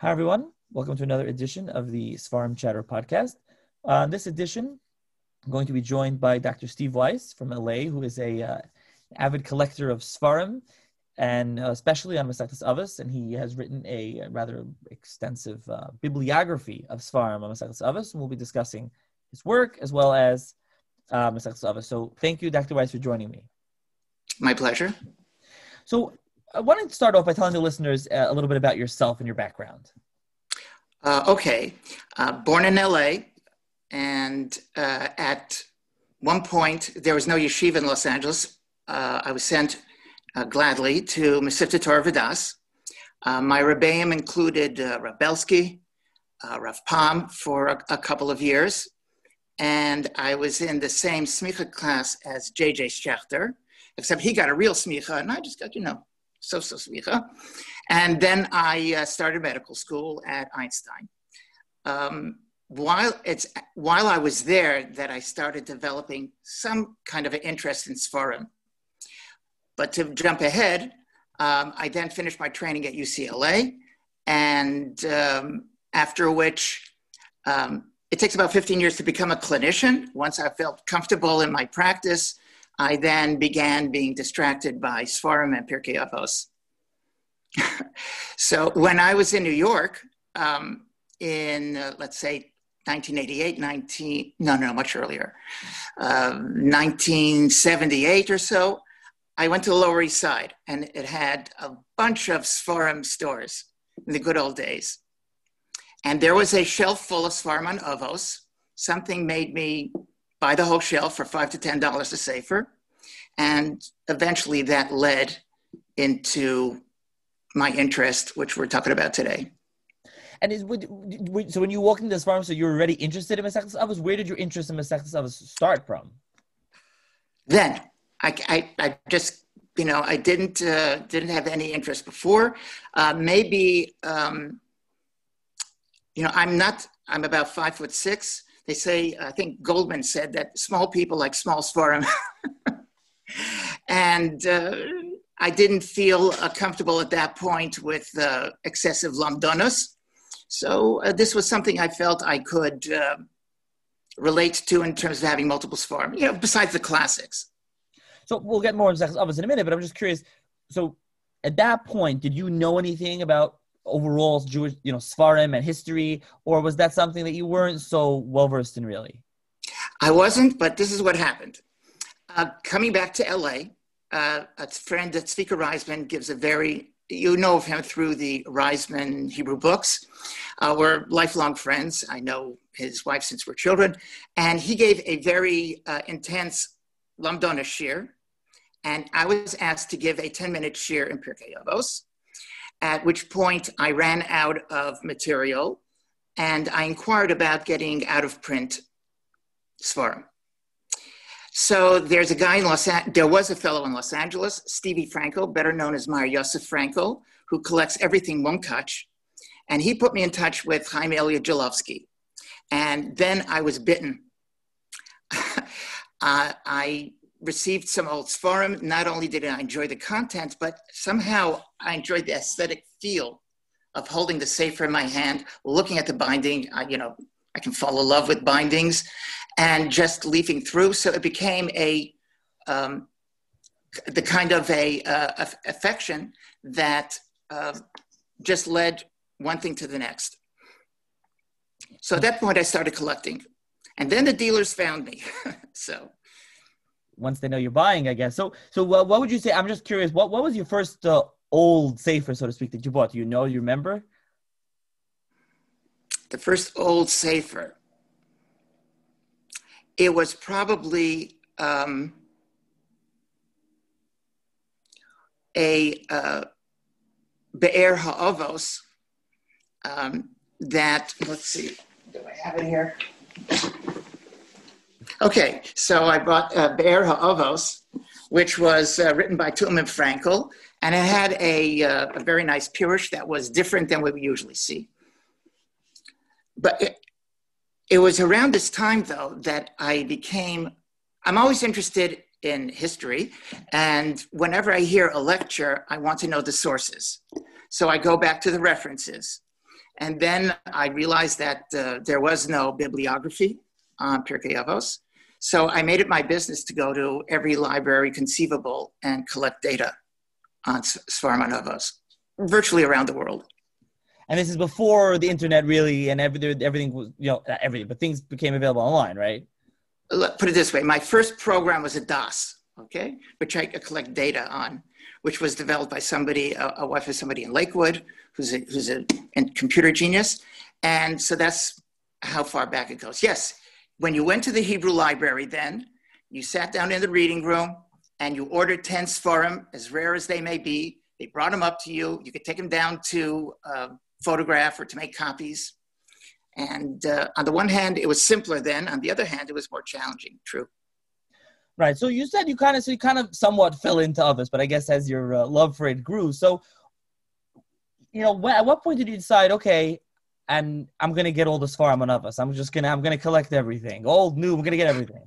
Hi, everyone. Welcome to another edition of the Sfarim Chatter podcast. On this edition, I'm going to be joined by Dr. Steve Weiss from LA, who is an avid collector of Sfarim, and especially on Masechtas Avos, and he has written a rather extensive bibliography of Sfarim on Masechtas Avos, and we'll be discussing his work as well as Masechtas Avos. So thank you, Dr. Weiss, for joining me. My pleasure. So I wanted to start off by telling the listeners a little bit about yourself and your background. Born in LA, and at one point, there was no yeshiva in Los Angeles. I was sent gladly to Mesivta Torah Vodaas. My rebbeim included Rav Belsky, Rav Pam for a couple of years, and I was in the same smicha class as J.J. Schechter, except he got a real smicha, and I just got, so smicha. And then I started medical school at Einstein. While I was there that I started developing some kind of an interest in Sfarim. But to jump ahead, I then finished my training at UCLA, and after which it takes about 15 years to become a clinician. Once I felt comfortable in my practice, I then began being distracted by Sfarim and Pirkei Avos. So when I was in New York in, let's say, 1988, much earlier, 1978 or so, I went to the Lower East Side, and it had a bunch of Sfarim stores in the good old days. And there was a shelf full of Sfarim on Avos. Something made me buy the whole shelf for $5 to $10 a sefer. And eventually that led into my interest, which we're talking about today. And so when you walked into this farm, so you were already interested in Masechtas Avos? Where did your interest in Masechtas Avos start from? Then I just, I didn't have any interest before. I'm about 5'6". They say, I think Goldman said that small people like small Sfarim. And I didn't feel comfortable at that point with excessive lamdonos. So this was something I felt I could relate to in terms of having multiple Sfarim, besides the classics. So we'll get more into Masechtas Avos in a minute, but I'm just curious. So at that point, did you know anything about overall Jewish, Sfarim and history, or was that something that you weren't so well-versed in really? I wasn't, but this is what happened. Coming back to LA, a friend, Tzvika Reisman, gives you know of him through the Reisman Hebrew books. We're lifelong friends. I know his wife since we're children. And he gave a very intense Lamdona shir. And I was asked to give a 10-minute shir in Pirkei Avos, at which point I ran out of material and I inquired about getting out of print Sfarim. So there was a fellow in Los Angeles, Stevie Frankel, better known as Meyer Yosef Frankel, who collects everything Munkach. And he put me in touch with Chaim Elia Jalowski. And then I was bitten. I received some old Sfarim. Not only did I enjoy the content, but somehow I enjoyed the aesthetic feel of holding the sefer in my hand, looking at the binding. I can fall in love with bindings, and just leafing through. So it became the kind of affection that just led one thing to the next. So at that point, I started collecting, and then the dealers found me. So once they know you're buying, I guess. So what would you say? I'm just curious. What was your first old sefer, so to speak, that you bought? Do you know? You remember? The first old sefer. It was probably a Be'er Ha'avos that, let's see, do I have it here? Okay, so I bought Be'er Ha'avos, which was written by Tu'um Frankel, and it had a very nice pirush that was different than what we usually see. But it was around this time, though, that I'm always interested in history. And whenever I hear a lecture, I want to know the sources. So I go back to the references. And then I realized that there was no bibliography on Pirkei Avos. So I made it my business to go to every library conceivable and collect data on Sfarim on Avos, virtually around the world. And this is before the internet really, and everything was, not everything, but things became available online, right? Put it this way. My first program was a DOS, okay, which I could collect data on, which was developed by somebody, a wife of somebody in Lakewood, who's a computer genius. And so that's how far back it goes. Yes, when you went to the Hebrew library then, you sat down in the reading room and you ordered 10 Sfarim, as rare as they may be. They brought them up to you. You could take them down to photograph or to make copies. And on the one hand, it was simpler then. On the other hand, it was more challenging. True. Right. So you said you kind of somewhat fell into others, but I guess as your love for it grew. So, at what point did you decide, okay, and I'm going to get all the Sfarim on Avos. I'm going to collect everything. Old, new, I'm going to get everything.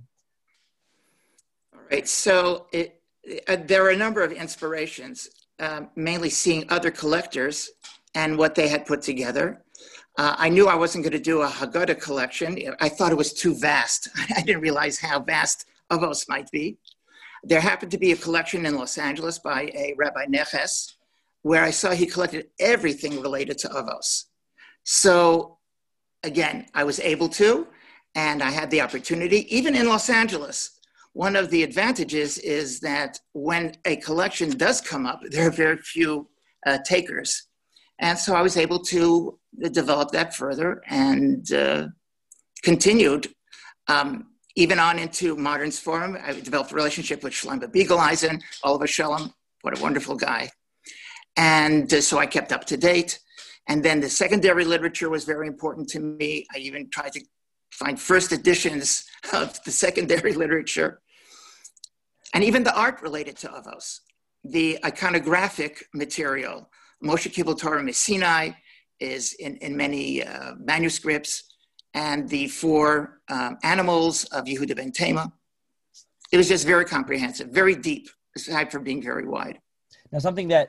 All right. So there are a number of inspirations, mainly seeing other collectors and what they had put together. I knew I wasn't going to do a Haggadah collection. I thought it was too vast. I didn't realize how vast Avos might be. There happened to be a collection in Los Angeles by a Rabbi Neches, where I saw he collected everything related to Avos. So again, I was able to, and I had the opportunity, even in Los Angeles. One of the advantages is that when a collection does come up, there are very few takers. And so I was able to develop that further and continued even on into modern Sfarim. I developed a relationship with Shlomo Beagleisen, Oliver Shalom, what a wonderful guy. And so I kept up to date. And then the secondary literature was very important to me. I even tried to find first editions of the secondary literature. And even the art related to Avos, the iconographic material. Moshe Kibbutz Torah Sinai is in many manuscripts, and the 4 animals of Yehuda ben Tema. It was just very comprehensive, very deep, aside from being very wide. Now, something that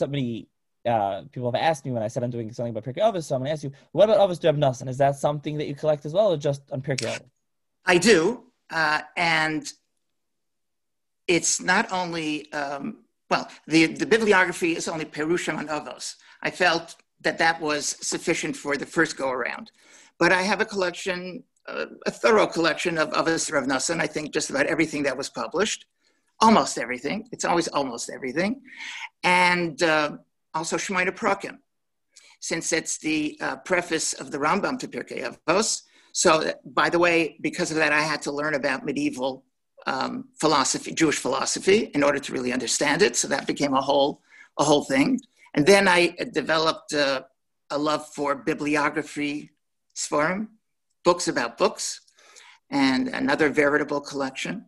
people have asked me when I said I'm doing something about Pirkei Avos, so I'm going to ask you, what about Avos Reb Nosson? Is that something that you collect as well, or just on Pirkei Avos? I do, and it's not only, the bibliography is only Perushim on Avos. I felt that was sufficient for the first go-around. But I have a collection, a thorough collection of Avos Reb Nosson. I think just about everything that was published, almost everything. It's always almost everything. And also Shmoyne Prakim, since it's the preface of the Rambam to Pirkei Avos. So, by the way, because of that, I had to learn about medieval philosophy, Jewish philosophy, in order to really understand it. So that became a whole thing. And then I developed a love for bibliography, Sfarim, books about books, and another veritable collection.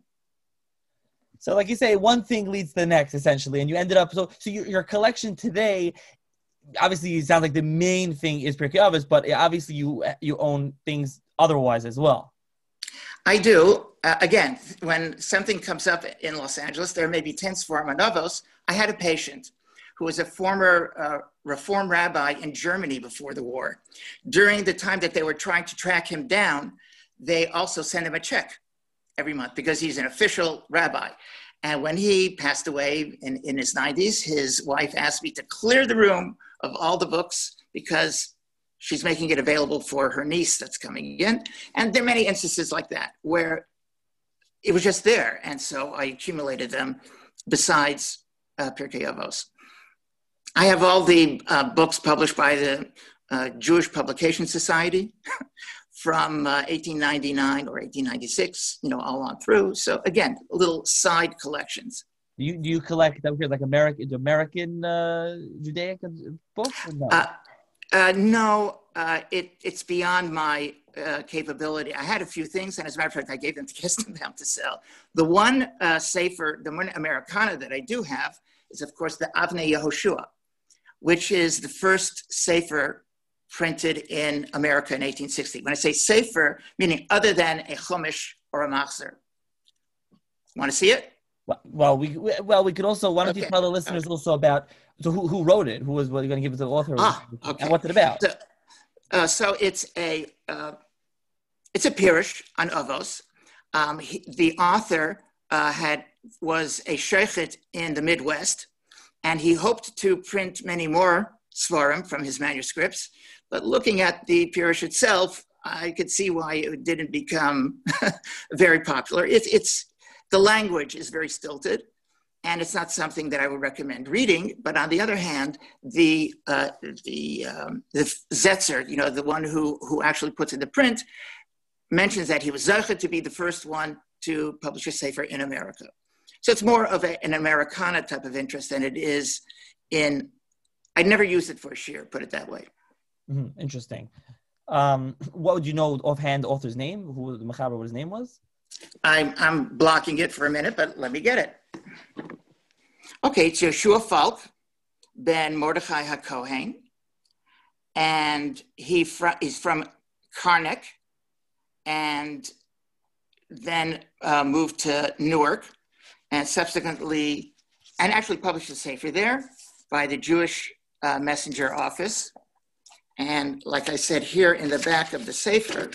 So like you say, one thing leads to the next, essentially, and you ended up, so your collection today, obviously it sounds like the main thing is Pirkei Avos, but obviously you own things otherwise as well. I do. Again, when something comes up in Los Angeles, there may be 10 Sfarim on Avos. I had a patient who was a former Reform rabbi in Germany before the war. During the time that they were trying to track him down, they also sent him a check every month because he's an official rabbi. And when he passed away in his 90s, his wife asked me to clear the room of all the books because she's making it available for her niece that's coming in. And there are many instances like that where it was just there. And so I accumulated them besides Pirkei Avos. I have all the books published by the Jewish Publication Society from 1899 or 1896, all on through. So again, little side collections. Do you collect like American Judaic books? Or no? No, it's beyond my capability. I had a few things, and as a matter of fact, I gave them to Kestenbaum to sell. The one Sefer, the one Americana that I do have is, of course, the Avnei Yehoshua, which is the first Sefer printed in America in 1860. When I say Sefer, meaning other than a Chumash or a Machzor. Want to see it? Well, we could also. Why don't you tell the listeners also about who wrote it? Who was going to give it to the author? Okay. And what's it about? So it's a pirush on Avos. The author was a sheikhet in the Midwest, and he hoped to print many more svarim from his manuscripts. But looking at the pirush itself, I could see why it didn't become very popular. It's the language is very stilted, and it's not something that I would recommend reading. But on the other hand, the Zetzer, the one who actually puts in the print, mentions that he was Zeicha to be the first one to publish a sefer in America. So it's more of an Americana type of interest than it is in. I'd never used it for a shir, put it that way. Mm-hmm. Interesting. What would you know offhand the author's name? Who the Mechaber, what his name was? I'm blocking it for a minute, but let me get it. Okay, it's Yeshua Falk ben Mordechai HaKohen, and he's from Karnak, and then moved to Newark, and subsequently, and actually published a sefer there by the Jewish Messenger Office. And like I said, here in the back of the sefer,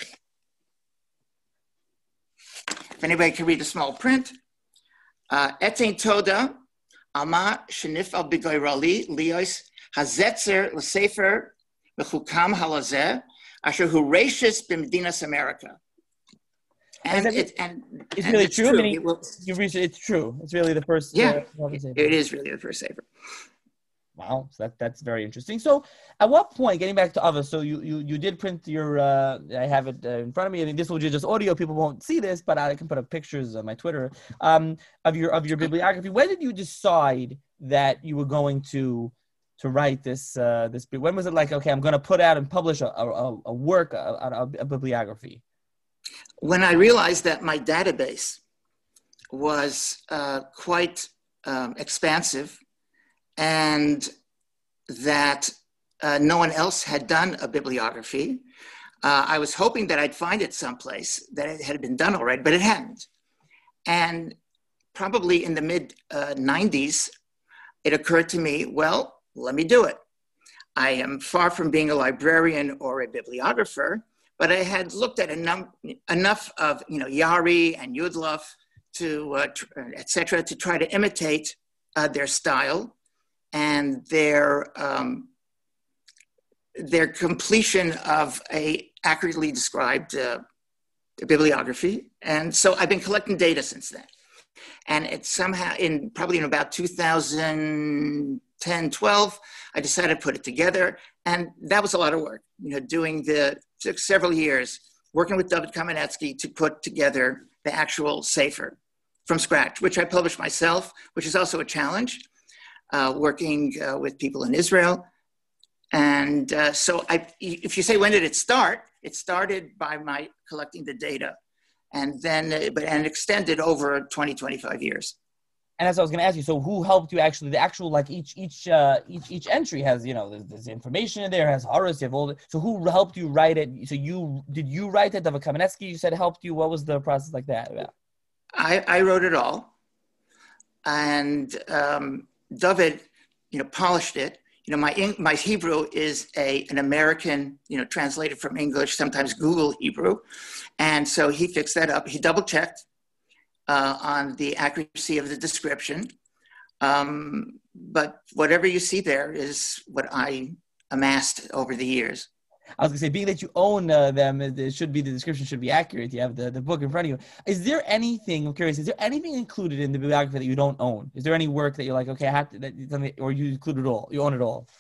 if anybody can read the small print, Etein Toda, Alma Shenif al Bigoyrali, Lios, Hazetzer, Lesefer, Mechukam Halazeh, Asher Hurashis Bimdinas America. And it's really true. I mean, it's true. It's really the first. Yeah, it is really the first sefer. Wow, so that's very interesting. So, at what point, getting back to Avos, so you did print your, I have it in front of me. I mean, this will be just audio. People won't see this, but I can put up pictures on my Twitter of your bibliography. When did you decide that you were going to write this? When was it like, okay, I'm going to put out and publish a work, a bibliography? When I realized that my database was quite expansive, and that no one else had done a bibliography. I was hoping that I'd find it someplace, that it had been done already, but it hadn't. And probably in the mid-90s, it occurred to me, well, let me do it. I am far from being a librarian or a bibliographer, but I had looked at enough of Yari and Yudloff et cetera, to try to imitate their style and their completion of a accurately described bibliography. And so I've been collecting data since then. And it's somehow, probably in about 2010, 12, I decided to put it together. And that was a lot of work, took several years working with David Kamenetsky to put together the actual sefer from scratch, which I published myself, which is also a challenge. Working with people in Israel. And so if you say, when did it start? It started by my collecting the data and then extended over 20, 25 years. And as I was going to ask you, so who helped you actually, each entry has, there's information in there, has horrors, you have all the, so who helped you write it? So did you write it? David Kamenetsky, you said helped you. What was the process like that? Yeah. I wrote it all. And David, polished it. My Hebrew is an American, translated from English, sometimes Google Hebrew. And so he fixed that up. He double checked on the accuracy of the description. But whatever you see there is what I amassed over the years. I was going to say, being that you own them, the description should be accurate. You have the book in front of you. Is there anything, I'm curious, is there anything included in the bibliography that you don't own? Is there any work that you're like, okay, I have to, or you include it all, you own it all?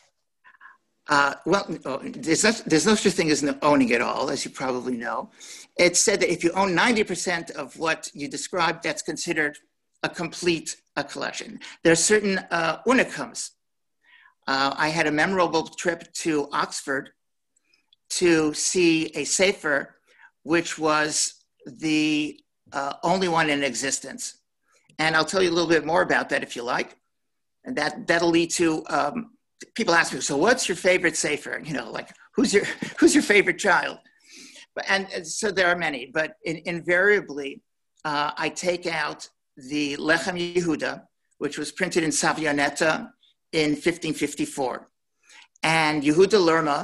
There's no such thing as owning it all, as you probably know. It's said that if you own 90% of what you described, that's considered a complete collection. There are certain unicums. I had a memorable trip to Oxford to see a sefer, which was the only one in existence. And I'll tell you a little bit more about that if you like. And that'll lead to, people ask me, so what's your favorite sefer? Who's your favorite child? And so there are many, but invariably, I take out the Lechem Yehuda, which was printed in Savianeta in 1554. And Yehuda Lerma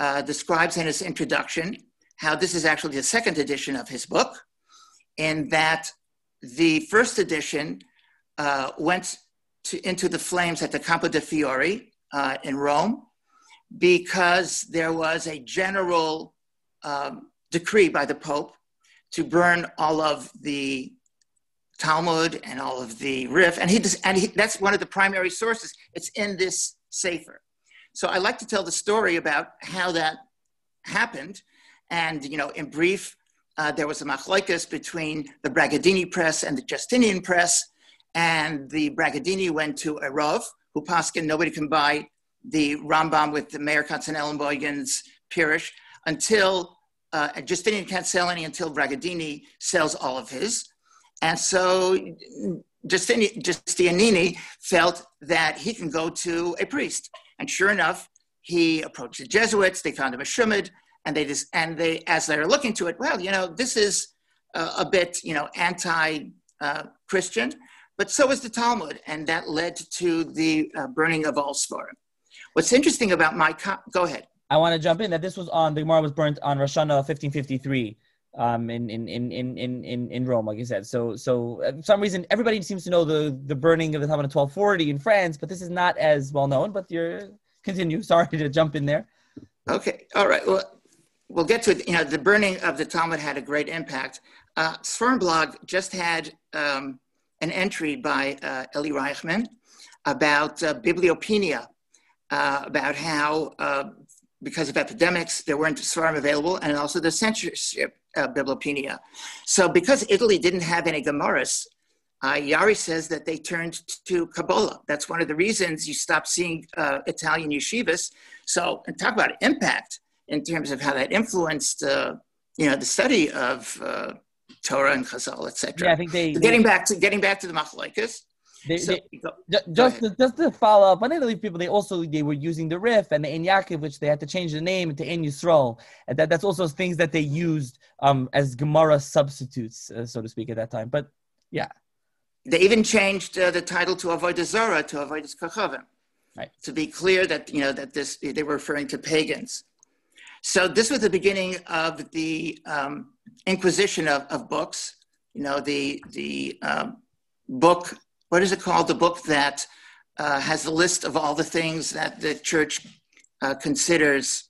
describes in his introduction how this is actually the second edition of his book, and that the first edition went into the flames at the Campo de' Fiori in Rome because there was a general decree by the Pope to burn all of the Talmud and all of the Rif, and that's one of the primary sources. It's in this Sefer. So I like to tell the story about how that happened. And, in brief, there was a machlokes between the Bragadini press and the Justinian press. And the Bragadini went to a Rav, who paskin nobody can buy the Rambam with the Meir Katzenellenbogen's Pirush until Justinian can't sell any until Bragadini sells all of his. And so Giustiniani felt that he can go to a priest. And sure enough, he approached the Jesuits. They found him a shumid, and they, as they were looking to it, well, this is a bit, anti-Christian, but so is the Talmud, and that led to the burning of all Sfarim. What's interesting about go ahead. I want to jump in that this was the Gemara was burnt on Rosh Hashanah 1553 in Rome, like you said. So for some reason, everybody seems to know the burning of the Talmud in 1240 in France, but this is not as well known. But continue. Sorry to jump in there. Okay. All right. Well, we'll get to it. The burning of the Talmud had a great impact. Sfarim blog just had an entry by Eli Reichman about bibliopenia, about how because of epidemics, there weren't Sfarim available, and also the censorship bibliopenia. So because Italy didn't have any Gemaras, Yari says that they turned to Kabbalah. That's one of the reasons you stop seeing Italian yeshivas. So, and talk about impact in terms of how that influenced, the study of Torah and Chazal, etc. Yeah, I think getting back to the machlokes. Just to follow up on Italy people, they were using the Rif and the Ein Yaakov, which they had to change the name to Ein Yisrael, and that's also things that they used as Gemara substitutes, so to speak, at that time. But yeah, they even changed the title to Avodah Zarah to Avodas Kochavim, right? To be clear that that they were referring to pagans. So this was the beginning of the Inquisition of books. The book. What is it called? The book that has a list of all the things that the church considers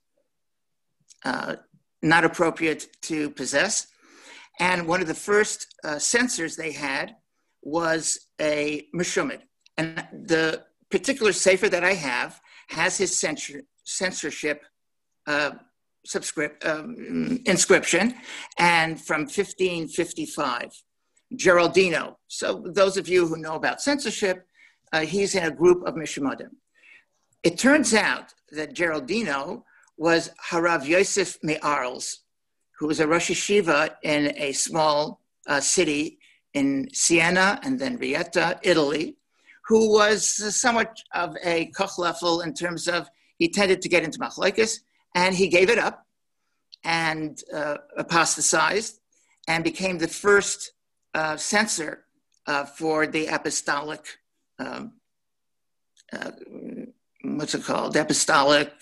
not appropriate to possess. And one of the first censors they had was a Meshumid. And the particular sefer that I have has his censorship inscription, and from 1555. Geraldino. So those of you who know about censorship, he's in a group of Mishumadim. It turns out that Geraldino was Harav Yosef Me'arls, who was a Rosh Yeshiva in a small city in Siena and then Rieta, Italy, who was somewhat of a kochlefel in terms of he tended to get into machlokes, and he gave it up and apostatized and became the first censor for the apostolic, what's it called? Apostolic.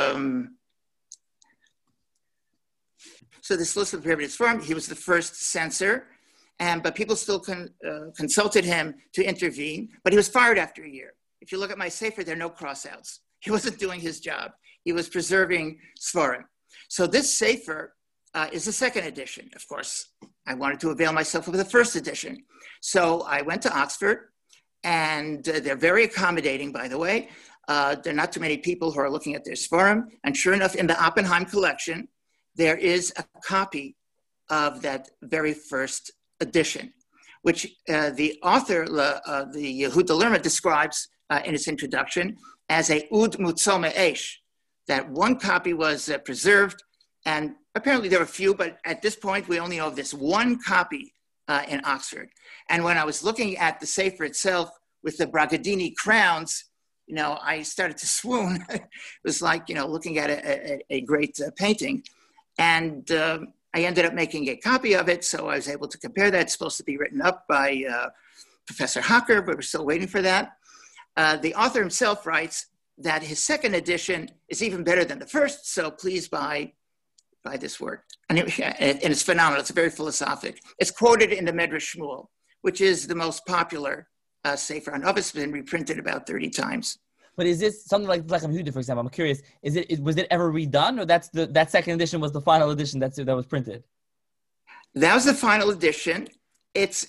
So this list of prohibited Sfarim, he was the first censor, but people still consulted him to intervene, but he was fired after a year. If you look at my sefer, there are no crossouts. He wasn't doing his job. He was preserving Sfarim. So this sefer is the second edition. Of course, I wanted to avail myself of the first edition. So I went to Oxford, and they're very accommodating, by the way. There are not too many people who are looking at their Sfarim. And sure enough, in the Oppenheim collection, there is a copy of that very first edition, which the author, the Yehuda Lerma, describes in its introduction as a Ud Mutzome Eish, that one copy was preserved, and apparently there were a few, but at this point, we only know of this one copy in Oxford. And when I was looking at the Sefer itself with the Bragadini crowns, I started to swoon. It was like, looking at a great painting. And I ended up making a copy of it, so I was able to compare that. It's supposed to be written up by Professor Hocker, but we're still waiting for that. The author himself writes that his second edition is even better than the first, so please buy this work. And it's phenomenal. It's very philosophic. It's quoted in the Medrash Shmuel, which is the most popular Sefer on Avos. It's been reprinted about 30 times. But is this something like Lechem Yehuda, for example? I'm curious. Was it ever redone, or that second edition was the final edition that was printed? That was the final edition. It's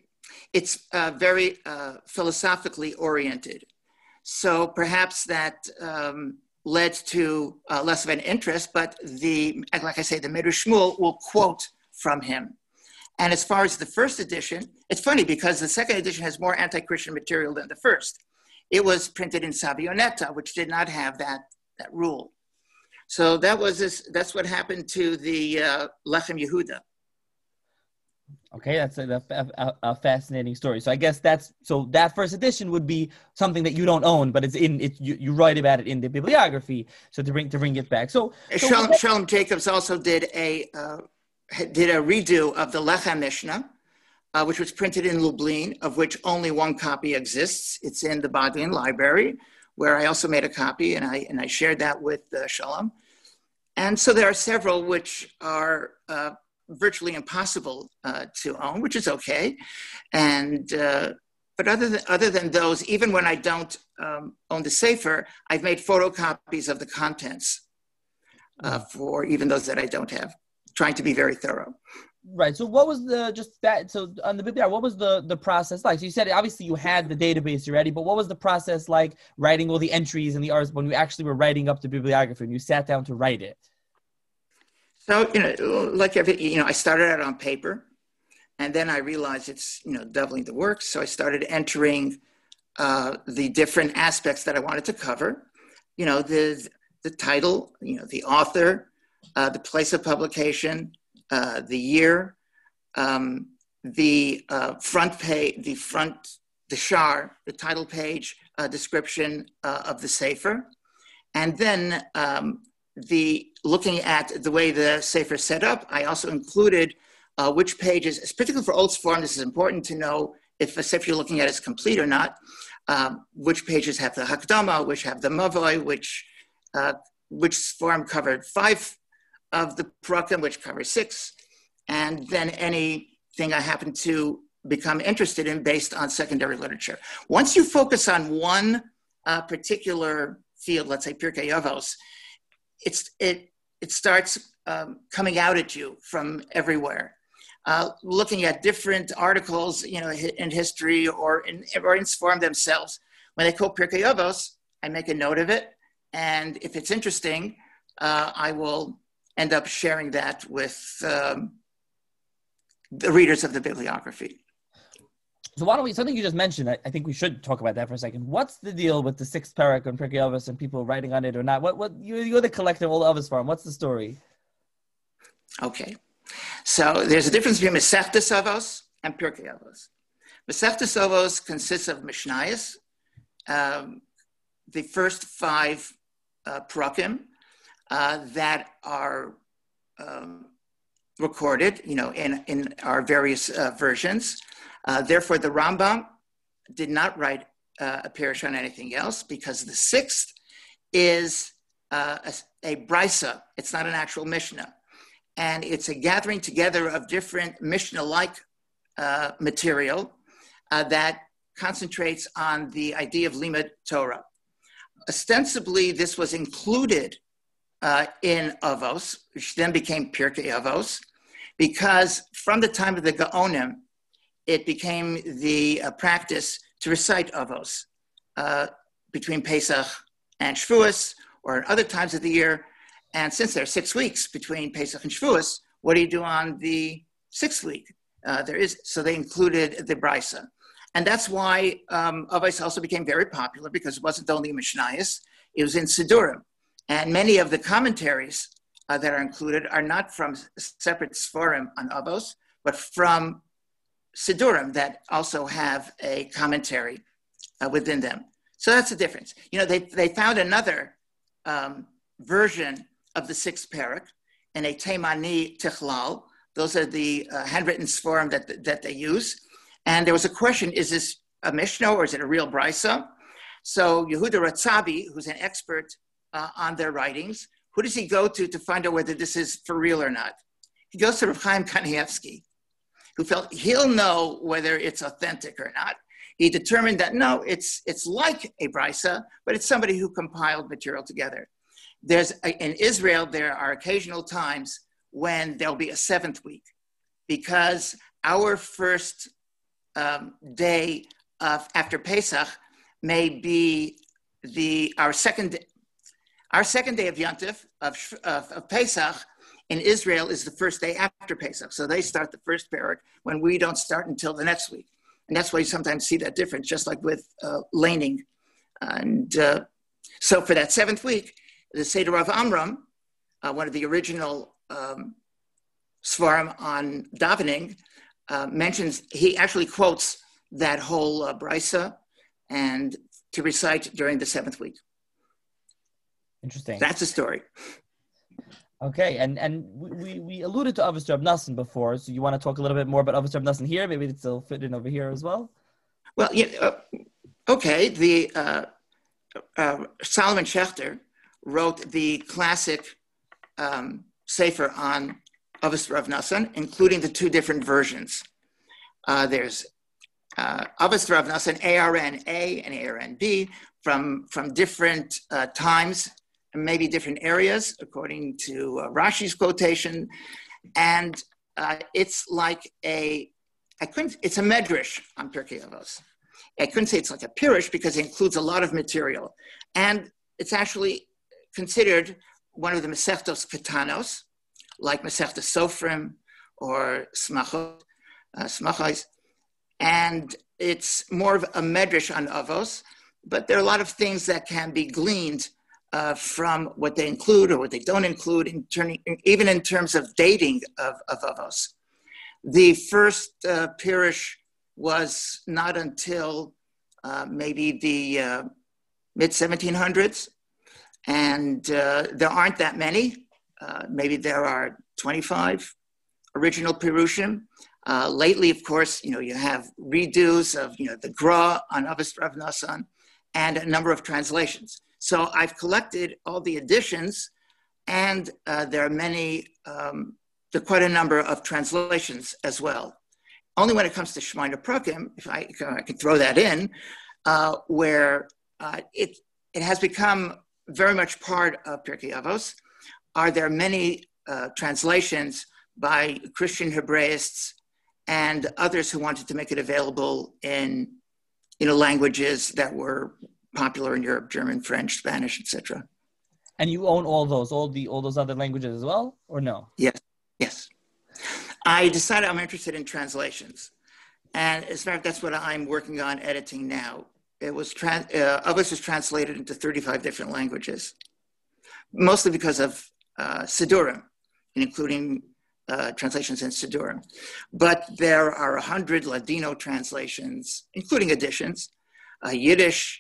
very philosophically oriented. So perhaps that led to less of an interest, but like I say, the Medrash Shmuel will quote from him. And as far as the first edition, it's funny because the second edition has more anti-Christian material than the first. It was printed in Savionetta, which did not have that rule. So that's what happened to the Lechem Yehuda. Okay, that's a fascinating story. So I guess that first edition would be something that you don't own, but you write about it in the bibliography. So to bring it back. So Shalom Jacobs also did a redo of the Lechem Mishnah, which was printed in Lublin, of which only one copy exists. It's in the Bodleian Library, where I also made a copy, and I shared that with Shalom. And so there are several which are virtually impossible to own, which is okay. And but other than those, even when I don't own the Sefer, I've made photocopies of the contents for even those that I don't have, trying to be very thorough. Right. So what was so on the bibliography, what was the process like? So you said obviously you had the database already, but what was the process like writing all the entries and the articles when you actually were writing up the bibliography and you sat down to write it? So, I started out on paper, and then I realized it's, doubling the work. So I started entering the different aspects that I wanted to cover. The title, the author, the place of publication, the year, the front page, the shar, the title page, description of the Sefer, and then looking at the way the Sefer is set up, I also included which pages, particularly for Old Sforim, this is important to know if a Sefer you're looking at is complete or not, which pages have the Hakdama, which have the Mavoi, which Sforim covered 5 of the Perakim, which covers 6, and then anything I happen to become interested in based on secondary literature. Once you focus on one particular field, let's say Pirkei Avos, it starts coming out at you from everywhere. Looking at different articles, in history or in Sforim themselves. When they quote Pirkei Avos, I make a note of it, and if it's interesting, I will end up sharing that with the readers of the bibliography. So why don't something you just mentioned, I think we should talk about that for a second. What's the deal with the 6th parak on Pirkei Avos and people writing on it or not? What you're the collector of all the Avos Sforim. What's the story? Okay. So there's a difference between Masechtas Avos and Pirkei Avos. Masechtas Avos consists of Mishnayos, the first 5 Perakim that are recorded, in our various versions. Therefore, the Rambam did not write a parish on anything else because the 6th is a brisa. It's not an actual Mishnah. And it's a gathering together of different Mishnah-like material that concentrates on the idea of Limud Torah. Ostensibly, this was included in Avos, which then became Pirkei Avos, because from the time of the Gaonim, it became the practice to recite Avos between Pesach and Shavuos, or at other times of the year. And since there are 6 weeks between Pesach and Shavuos, what do you do on the 6th week? So they included the Brisa. And that's why Avos also became very popular, because it wasn't only Mishnayos, it was in Sidurim. And many of the commentaries that are included are not from separate Sforim on Avos, but from Sidurim that also have a commentary within them. So that's the difference. They found another version of the 6th parak in a Teimani Tichlal. Those are the handwritten Sforim that they use. And there was a question, is this a Mishnah or is it a real Brisa? So Yehuda Ratzabi, who's an expert on their writings, who does he go to find out whether this is for real or not? He goes to Rav Chaim Kanievsky, who felt he'll know whether it's authentic or not. He determined that no, it's like a brisa, but it's somebody who compiled material together. In Israel, there are occasional times when there'll be a seventh week, because our first day after Pesach may be our second day of Yontif of Pesach. In Israel is the first day after Pesach, so they start the first parak when we don't start until the next week, and that's why you sometimes see that difference, just like with laning. And so for that seventh week, the Seder Rav Amram, one of the original Svarim on davening, mentions, he actually quotes that whole brisa and to recite during the seventh week. Interesting. That's the story. Okay, and we alluded to Avos Reb Nosson before, so you want to talk a little bit more about Avos Reb Nosson here? Maybe it'll fit in over here as well? Well, yeah, okay. The Solomon Schechter wrote the classic Sefer on Avos Reb Nosson, including the two different versions. There's Avos Reb Nosson, ARN-A and ARN-B, from different times, maybe different areas, according to Rashi's quotation. And it's like it's a medrash on Pirkei Avos. I couldn't say it's like a pirush because it includes a lot of material. And it's actually considered one of the Masechtos Katanos, like Masechtos Sofrim or Smachos. And it's more of a medrash on Avos, but there are a lot of things that can be gleaned from what they include or what they don't include, even in terms of dating of Avos. The first pirush was not until maybe the mid-1700s, and there aren't that many. Maybe there are 25 original pirushim. Lately, of course, you have redos of the Gra on Avos Rav Nosson and a number of translations. So I've collected all the editions, and there are there are quite a number of translations as well. Only when it comes to Shemona Prakim, if I can throw that in, where it has become very much part of Pirkei Avos, are there many translations by Christian Hebraists and others who wanted to make it available in languages that were popular in Europe: German, French, Spanish, etc. And you own all those other languages as well, or no? Yes. I decided I'm interested in translations, and as a matter of fact, that's what I'm working on editing now. It was Avos is translated into 35 different languages, mostly because of Sidurim, including translations in Sidurim. But there are 100 Ladino translations, including additions, Yiddish,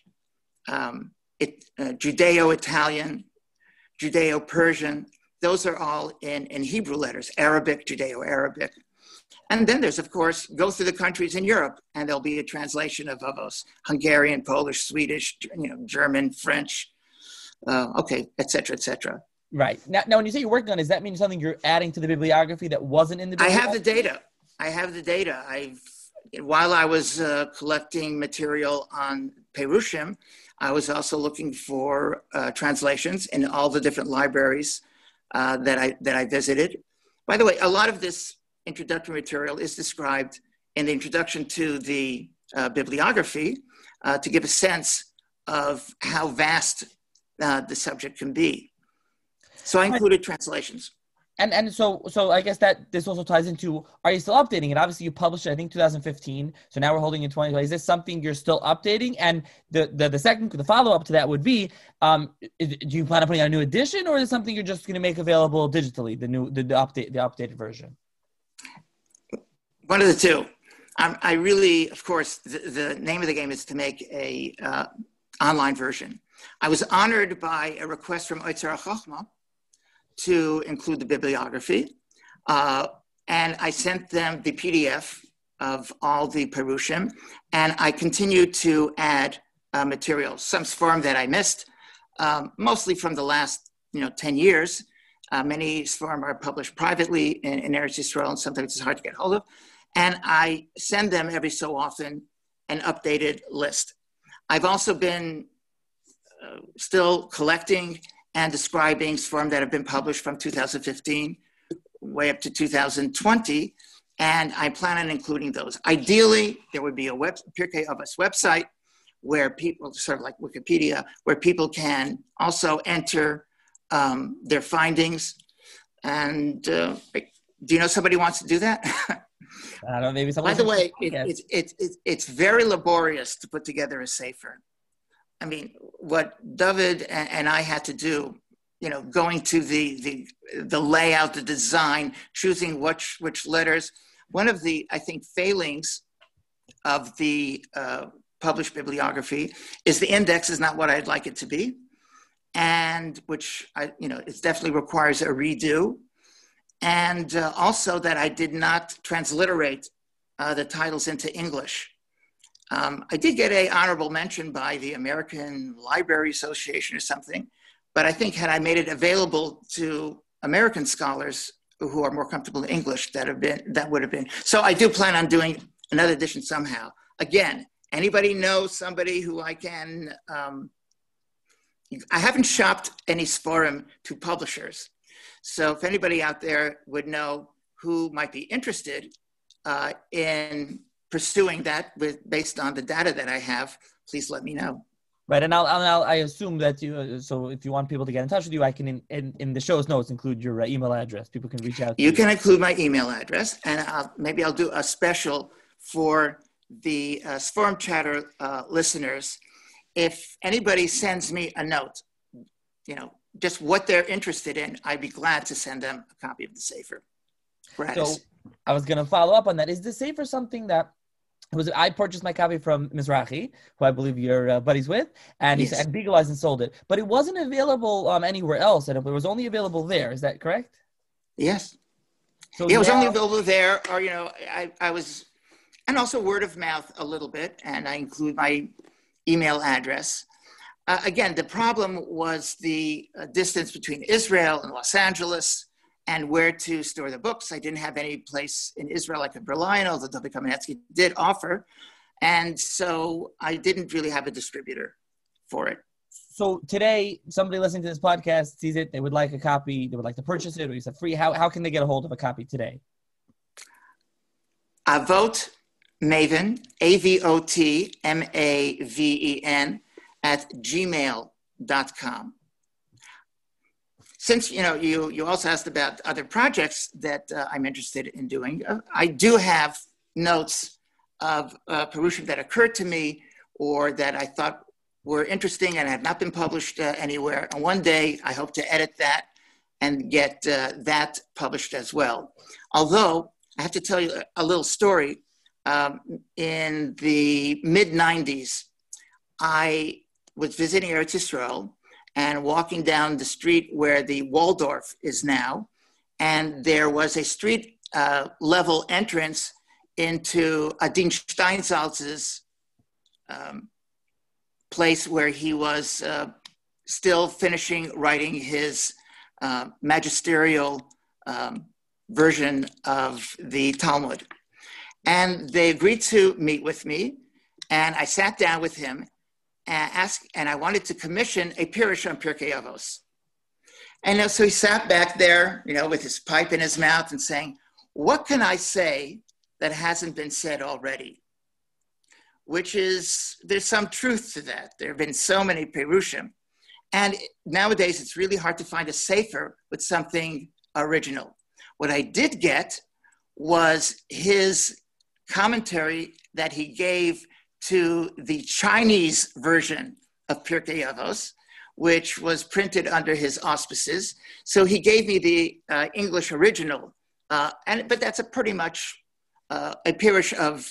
Judeo-Italian, Judeo-Persian. Those are all in Hebrew letters: Arabic, Judeo-Arabic. And then there's, of course, go through the countries in Europe, and there'll be a translation of Avos: Hungarian, Polish, Swedish, German, French, et cetera, et cetera. Right. Now, when you say you're working on it, does that mean something you're adding to the bibliography that wasn't in the bibliography? I have the data. While I was collecting material on Perushim, I was also looking for translations in all the different libraries that I visited. By the way, a lot of this introductory material is described in the introduction to the bibliography to give a sense of how vast the subject can be. So I included translations. And so I guess that this also ties into, are you still updating it? Obviously, you published it, I think, 2015. So now we're holding in 2020. Is this something you're still updating? And the follow-up to that would be, do you plan on putting out a new edition, or is it something you're just going to make available digitally, the updated version? One of the two. I really, of course, the name of the game is to make a online version. I was honored by a request from Oitzer HaChochma to include the bibliography. And I sent them the PDF of all the Perushim, and I continue to add material, some Sfarim that I missed, mostly from the last 10 years. Many Sfarim are published privately in Eretz Yisrael, and sometimes it's hard to get hold of. And I send them every so often an updated list. I've also been still collecting and describing Sfarim that have been published from 2015 way up to 2020, and I plan on including those. Ideally, there would be a Pirkei Avos website where people, sort of like Wikipedia, where people can also enter their findings. And do you know somebody who wants to do that? I don't know, maybe someone. By the way, it's very laborious to put together a sefer. I mean, what David and I had to do, going to the layout, the design, choosing which letters. One of the, I think, failings of the published bibliography is the index is not what I'd like it to be, and which it definitely requires a redo. And also that I did not transliterate the titles into English. I did get an honorable mention by the American Library Association or something, but I think had I made it available to American scholars who are more comfortable in English, that would have been. So I do plan on doing another edition somehow. Again, anybody knows somebody who I can, I haven't shopped any Sfarim to publishers. So if anybody out there would know who might be interested in pursuing that based on the data that I have, please let me know. Right, and I assume that so if you want people to get in touch with you, I can in the show's notes include your email address. People can reach out to you. You can include my email address, and maybe I'll do a special for the Sfarim Chatter listeners. If anybody sends me a note, just what they're interested in, I'd be glad to send them a copy of the Sefer. So I was going to follow up on that. Is the Sefer something that I purchased my copy from Mizrahi, who I believe you're buddies with, and he said, legalized and sold it, but it wasn't available anywhere else, and it was only available there. Is that correct? Yes. So it was only available there, or I was, and also word of mouth a little bit, and I include my email address. Again, the problem was the distance between Israel and Los Angeles and where to store the books. I didn't have any place in Israel I could rely on, although David Kamenetsky did offer. And so I didn't really have a distributor for it. So today, somebody listening to this podcast sees it, they would like a copy, they would like to purchase it, or you said free. How can they get a hold of a copy today? Avot Maven, AVOTMAVEN, @gmail.com. Since, you also asked about other projects that I'm interested in doing, I do have notes of Perushim that occurred to me or that I thought were interesting and have not been published anywhere. And one day I hope to edit that and get that published as well. Although I have to tell you a little story. In the mid-90s, I was visiting Eretz Yisrael and walking down the street where the Waldorf is now. And there was a street level entrance into Adin Steinsaltz's place where he was still finishing writing his magisterial version of the Talmud. And they agreed to meet with me. And I sat down with him and I wanted to commission a pirush on Pirkei Avos. And so he sat back there, with his pipe in his mouth and saying, what can I say that hasn't been said already? Which is, there's some truth to that. There have been so many pirushim. And nowadays, it's really hard to find a sefer with something original. What I did get was his commentary that he gave to the Chinese version of Pirkei Avos, which was printed under his auspices. So he gave me the English original, but that's pretty much a pirush of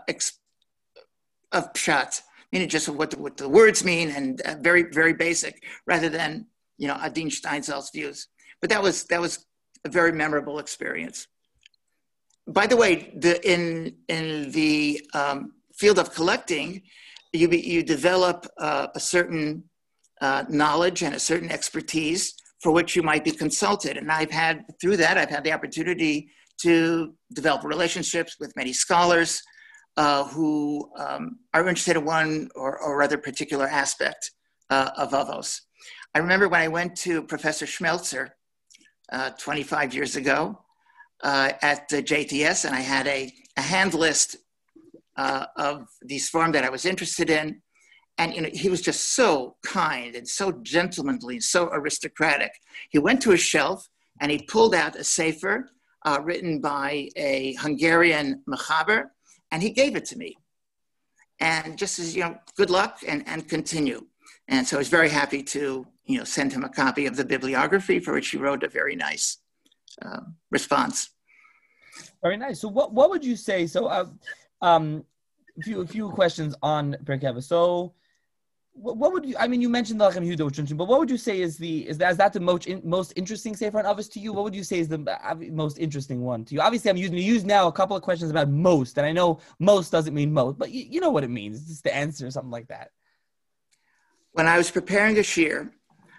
pshat, meaning just what the words mean, and very, very basic, rather than Adin Steinsaltz's views. But that was a very memorable experience. By the way, in the field of collecting, you develop a certain knowledge and a certain expertise for which you might be consulted. And through that, I've had the opportunity to develop relationships with many scholars who are interested in one or other particular aspect of Avos. I remember when I went to Professor Schmelzer 25 years ago at the JTS, and I had a hand list of the Sfarim that I was interested in. And he was just so kind and so gentlemanly, so aristocratic. He went to a shelf and he pulled out a sefer written by a Hungarian mechaber, and he gave it to me. And just as, good luck and continue. And so I was very happy to, send him a copy of the bibliography, for which he wrote a very nice response. Very nice. So what would you say? So a few questions on Pirkei Avos. So what would you? I mean, you mentioned the Lechem Yehuda, which is interesting, but what would you say is that the most interesting Sefer on Avos to you? What would you say is the most interesting one to you? Obviously, I'm using to use now a couple of questions about most, and I know most doesn't mean most, but you know what it means. It's just the answer or something like that. When I was preparing a shir,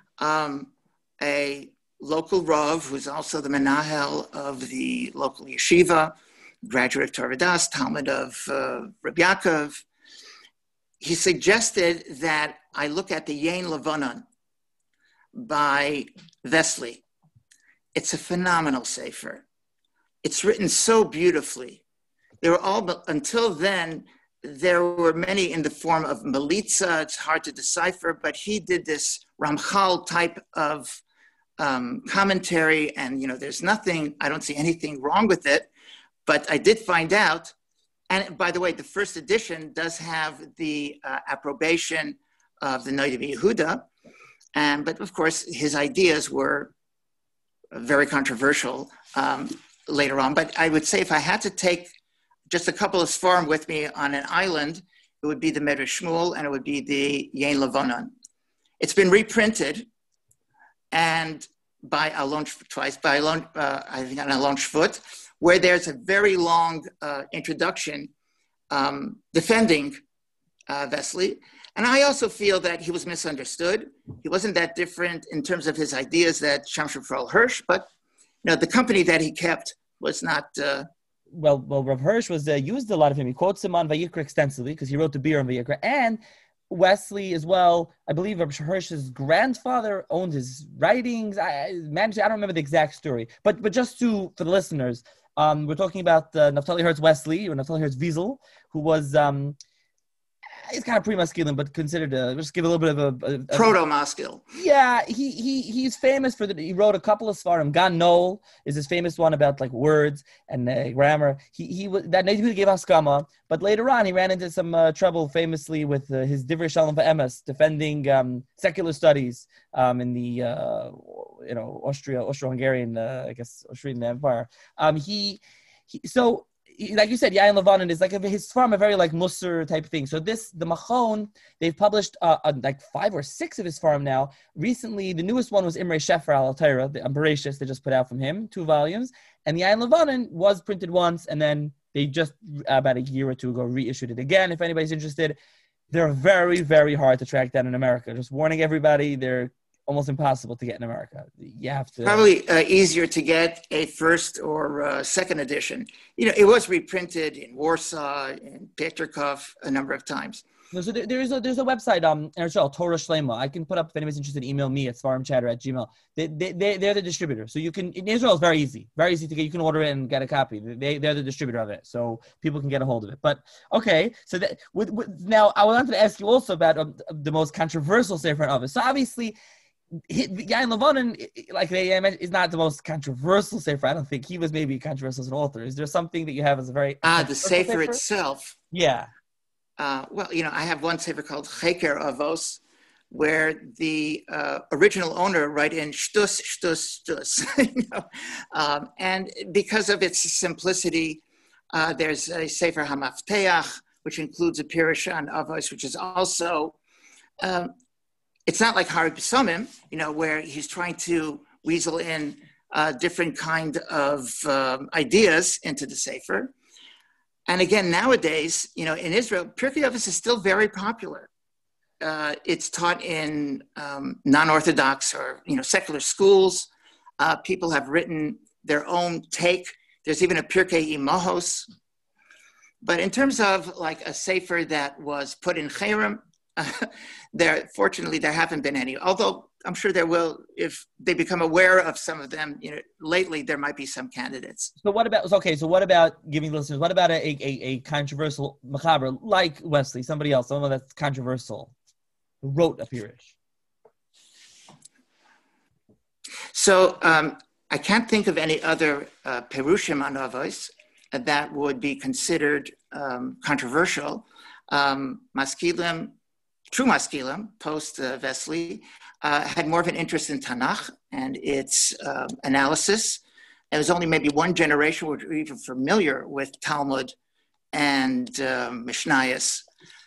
a local Rav, who's also the Menahel of the local yeshiva, graduate of Torah Das, Talmud of Rabbi Yaakov, he suggested that I look at the Yain Levanon by Wesley. It's a phenomenal sefer. It's written so beautifully. Until then, there were many in the form of Melitza. It's hard to decipher, but he did this Ramchal type of commentary, and I don't see anything wrong with it, but I did find out. And by the way, the first edition does have the approbation of the Noda B'Yehuda, but of course his ideas were very controversial later on. But I would say if I had to take just a couple of Sfarim with me on an island, it would be the Medrash Shmuel and it would be the Yain Levanon. It's been reprinted and by Alon twice, I think on Alon Shvut, where there's a very long introduction defending Wesley. And I also feel that he was misunderstood. He wasn't that different in terms of his ideas that Shamshon Raphael Hirsch, but the company that he kept was not... Well, Rav Hirsch was used a lot of him. He quotes him on Vayikra extensively because he wrote the Bir on Vayikra. And Wesley as well, I believe Rav Hirsch's grandfather owned his writings. I don't remember the exact story. But just for the listeners... we're talking about Naftali Hertz Wesley, or Naftali Hertz Wiesel, who was, he's kind of pre-masculine, but considered, just give a little bit of a proto-masculine. Yeah, he's famous for he wrote a couple of Sfarim. Gan Noel is his famous one about like words and grammar. He gave Haskama, but later on he ran into some trouble famously with his Divrei Shalom V'Emes, defending secular studies in the Austro-Hungarian, Austrian Empire. So like you said, Yain Levanon is like his farm, a very like Musar type thing. So the Machon, they've published like 5 or 6 of his farm now. Recently, the newest one was Imre Shefer al Torah, the Bereshis they just put out from him, 2 volumes. And the Yain Levanon was printed once, and then they just about a year or 2 ago reissued it again. If anybody's interested, they're very, very hard to track down in America. Just warning everybody, they're almost impossible to get in America. You have to probably easier to get a first or second edition. It was reprinted in Warsaw, in Petrikov a number of times. No, so there's a website, Torah Shlema. I can put up if anybody's interested. Email me at svarimchatter@gmail. They're the distributor, so you can. In Israel, it's very easy to get. You can order it and get a copy. They're the distributor of it, so people can get a hold of it. But okay, so now I wanted to ask you also about the most controversial Sefer of it. So obviously, Yain Levanon, like they is not the most controversial Sefer. I don't think he was maybe controversial as an author. Is there something that you have as a very the Sefer itself? Yeah. I have one Sefer called Cheker Avos, where the original owner write in shtus, shtus, shtus. And because of its simplicity, there's a Sefer Hamafteach, which includes a Pirush on Avos, which is also... it's not like Hari Pesomim, where he's trying to weasel in different kind of ideas into the Sefer. And again, nowadays, in Israel, Pirkei Avos is still very popular. It's taught in non-Orthodox or secular schools. People have written their own take. There's even a Pirkei Imahos. But in terms of like a sefer that was put in Cherem, fortunately there haven't been any. Although I'm sure there will, if they become aware of some of them. Lately there might be some candidates. So what about giving listeners? What about a controversial machaber like Wesley, somebody else, someone that's controversial, who wrote a pirush? So I can't think of any other perushim on Avos that would be considered controversial. Maskilim, true Maskilim, post Wesley, had more of an interest in Tanakh and its analysis. It was only maybe one generation which were even familiar with Talmud and Mishnayos.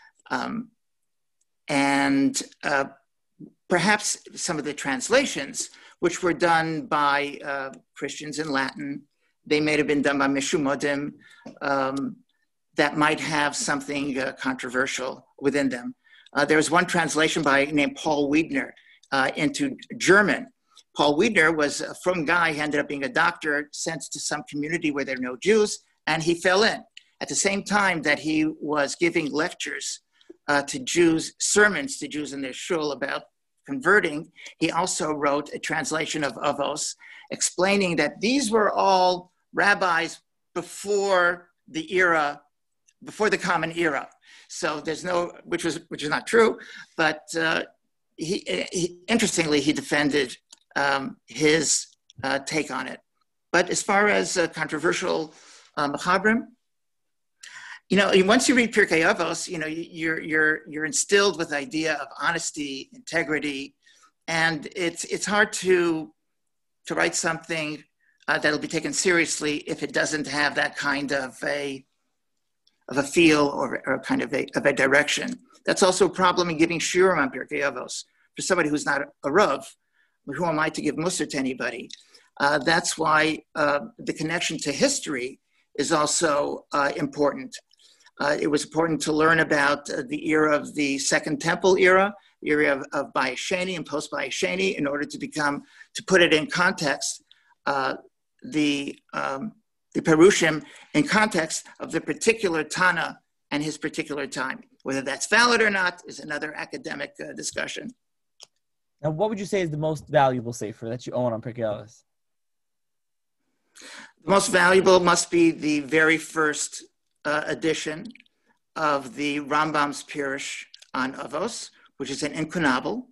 And perhaps some of the translations, which were done by Christians in Latin, they may have been done by Mishumodim, that might have something controversial within them. There was one translation named Paul Wiedner into German. Paul Wiedner was a frum guy. He ended up being a doctor sent to some community where there are no Jews, and he fell in. At the same time that he was giving lectures to Jews, sermons to Jews in their shul about converting, he also wrote a translation of Avos, explaining that these were all rabbis before the common era. So there's which is not true, but he interestingly, he defended his take on it. But as far as controversial machabrim, once you read Pirkei Avos, you're instilled with the idea of honesty, integrity, and it's hard to write something that'll be taken seriously if it doesn't have that kind of a feel or kind of a direction. That's also a problem in giving shiurim on Pirkei Avos. For somebody who's not a Rav, who am I to give mussar to anybody? That's why the connection to history is also important. It was important to learn about the era of the Second Temple era, the era of Bayis Sheni and post-Bayis Sheni, in order to put it in context, the Perushim in context of the particular Tana and his particular time. Whether that's valid or not is another academic discussion. Now, what would you say is the most valuable sefer that you own on Pirkei Avos? The most valuable must be the very first edition of the Rambam's Pirush on Avos, which is an incunable.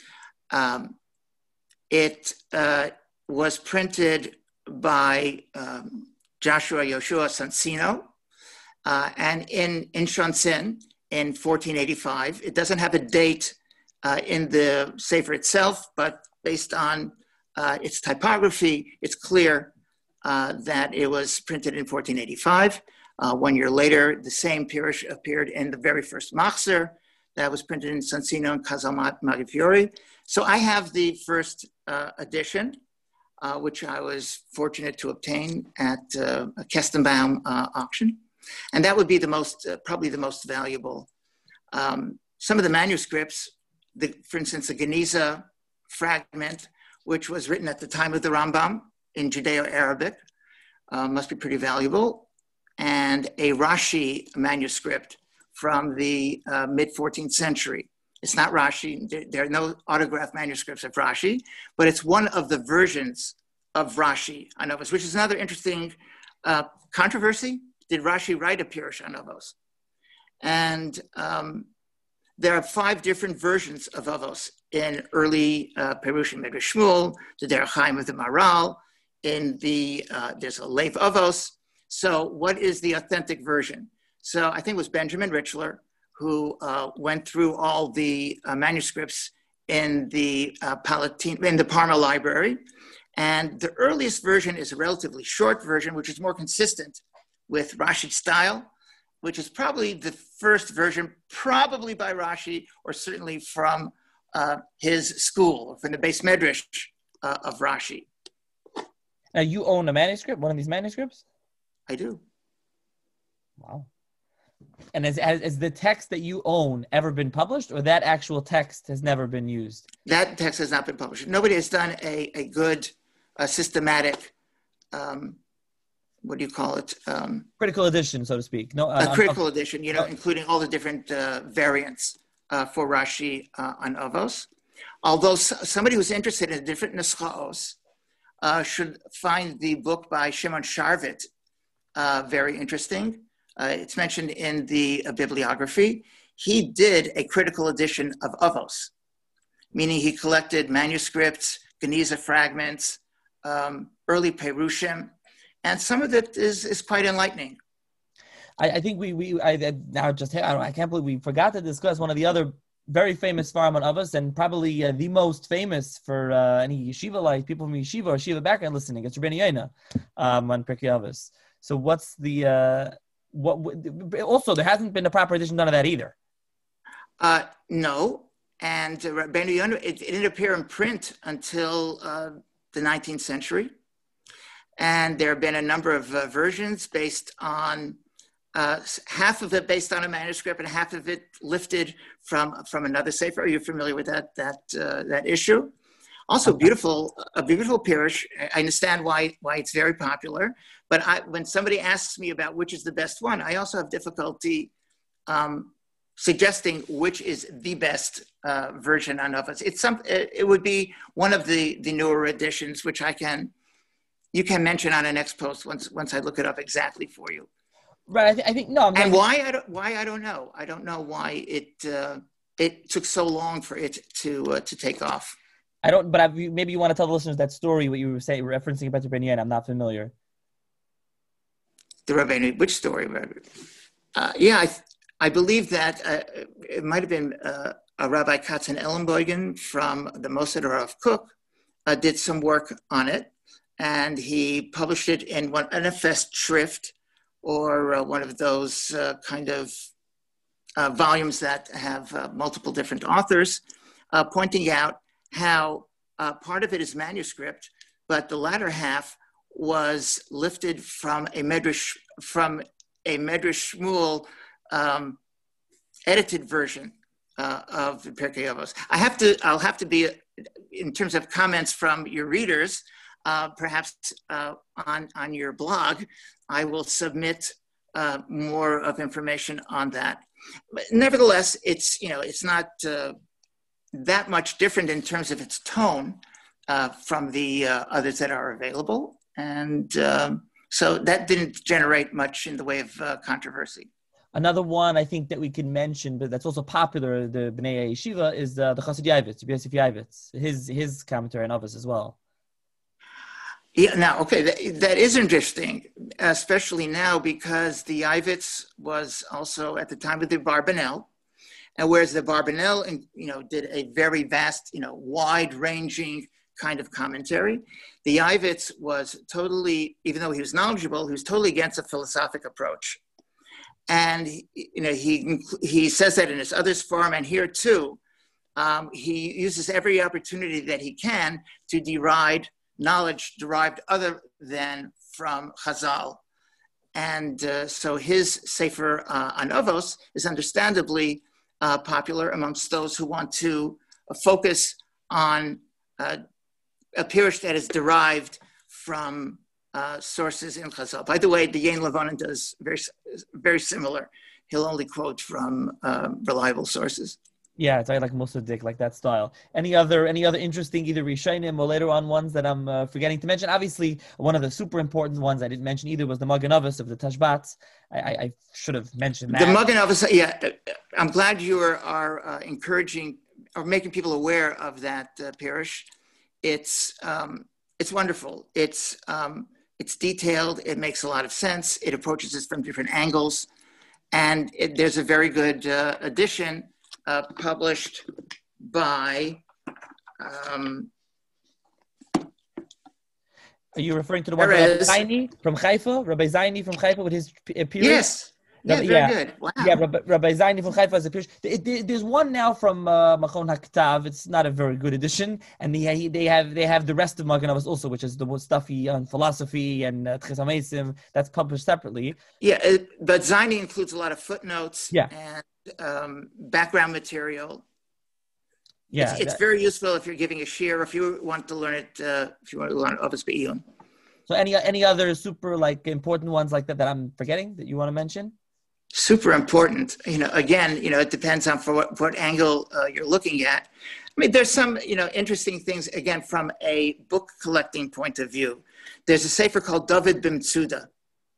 It was printed by Joshua Yoshua Sansino, and in Shonsin in 1485. It doesn't have a date in the Sefer itself, but based on its typography, it's clear that it was printed in 1485. 1 year later, the same Pirush appeared in the very first Machzer that was printed in Sansino and Kazal Magifiore. So I have the first edition, which I was fortunate to obtain at a Kestenbaum auction. And that would be probably the most valuable. Some of the manuscripts, for instance, the Geniza fragment, which was written at the time of the Rambam in Judeo-Arabic, must be pretty valuable. And a Rashi manuscript from the mid-14th century. It's not Rashi. There are no autographed manuscripts of Rashi, but it's one of the versions of Rashi on Avos, which is another interesting controversy. Did Rashi write a Pirush on Avos? And there are 5 different versions of Avos in early Perushim Midrash Shmuel, the Derech Chaim of the Maral, there's a Lev Avos. So what is the authentic version? So I think it was Benjamin Richler who went through all the manuscripts in the Parma Library. And the earliest version is a relatively short version, which is more consistent with Rashi's style, which is probably the first version, probably by Rashi, or certainly from his school, from the Beis Medrash of Rashi. Now, you own a manuscript, one of these manuscripts? I do. Wow. And has the text that you own ever been published, or that actual text has never been used? That text has not been published. Nobody has done a good, systematic, what do you call it? Critical edition, so to speak. No, a critical edition, including all the different variants for Rashi on Avos. Although somebody who's interested in different nuschaos should find the book by Shimon Sharvit very interesting. It's mentioned in the bibliography. He did a critical edition of Avos, meaning he collected manuscripts, Geniza fragments, early Perushim, and some of it is quite enlightening. I think I can't believe we forgot to discuss one of the other very famous Svarim on Avos, and probably the most famous for any yeshiva, like people from yeshiva or yeshiva background listening. It's Rabbeinu Yonah on Pirkei Avos. So what's the also, there hasn't been a proper edition done of that either. No, and Rabbeinu Yonah, it didn't appear in print until the 19th century, and there have been a number of versions based on half of it based on a manuscript and half of it lifted from another sefer. Are you familiar with that issue? Also, a beautiful pirush. I understand why it's very popular. But when somebody asks me about which is the best one, I also have difficulty suggesting which is the best version on Avos. It would be one of the newer editions, which you can mention on a next post once I look it up exactly for you. Right. I think no. And why I don't know. I don't know why it took so long for it to take off. I don't. But maybe you want to tell the listeners that story, what you were saying, referencing about the Rabbeinu Yonah. I'm not familiar. The Rabbeinu, which story? I believe that it might have been a Rabbi Katzon Ellenbogen from the Mossad Rav Kook did some work on it, and he published it in an Efes Schrift, or one of those kind of volumes that have multiple different authors, pointing out how part of it is manuscript, but the latter half was lifted from a Medrash Shmuel edited version of the Pirkei Avos. I'll have to be, in terms of comments from your readers, perhaps on your blog, I will submit more of information on that. But nevertheless, it's not that much different in terms of its tone from the others that are available, and so that didn't generate much in the way of controversy. Another one I think that we can mention, but that's also popular, the Bnei Yeshiva, is the Chassid Yavitz, Yosef Yavitz, his commentary on Avos as well. Yeah, now, okay, that is interesting, especially now because the Yavitz was also at the time of the Barbanel, and whereas the Barbanel, did a very vast, wide-ranging kind of commentary, the Yavitz was totally, even though he was knowledgeable, he was totally against a philosophic approach. And, he says that in his other form, and here too, he uses every opportunity that he can to deride knowledge derived other than from Chazal. And so his Sefer on Avos is understandably popular amongst those who want to focus on a pirush that is derived from sources in Chazal. By the way, the Yain Levonin does very, very similar. He'll only quote from reliable sources. Yeah, it's like Mossaddik, like that style. Any other interesting either Rishonim or later on ones that I'm forgetting to mention? Obviously, one of the super important ones I didn't mention either was the Magen Avos of the Tashbats. I should have mentioned that. The Magen Avos, yeah. I'm glad you are encouraging or making people aware of that pirush. It's wonderful. It's detailed. It makes a lot of sense. It approaches it from different angles, and there's a very good edition. Published by. Are you referring to the one Rabbi Zaini from Haifa? Rabbi Zaini from Haifa with his period? Yes. Yeah, very good. Wow. Yeah, Rabbi Zaini from Haifa is a Pirush. There's one now from Machon HaKtav. It's not a very good edition, and they have the rest of Magen Avos also, which is the stuff on philosophy and Tches HaMeisim that's published separately. Yeah, but Zaini includes a lot of footnotes and background material. Yeah, it's very useful if you're giving a shiur, if you want to learn it, if you want to learn Avos Be'iyun. So any other super important ones like that I'm forgetting that you want to mention? Super important. Again, it depends on what angle you're looking at. I mean, there's some, interesting things, again, from a book collecting point of view. There's a sefer called David B'Metzuda,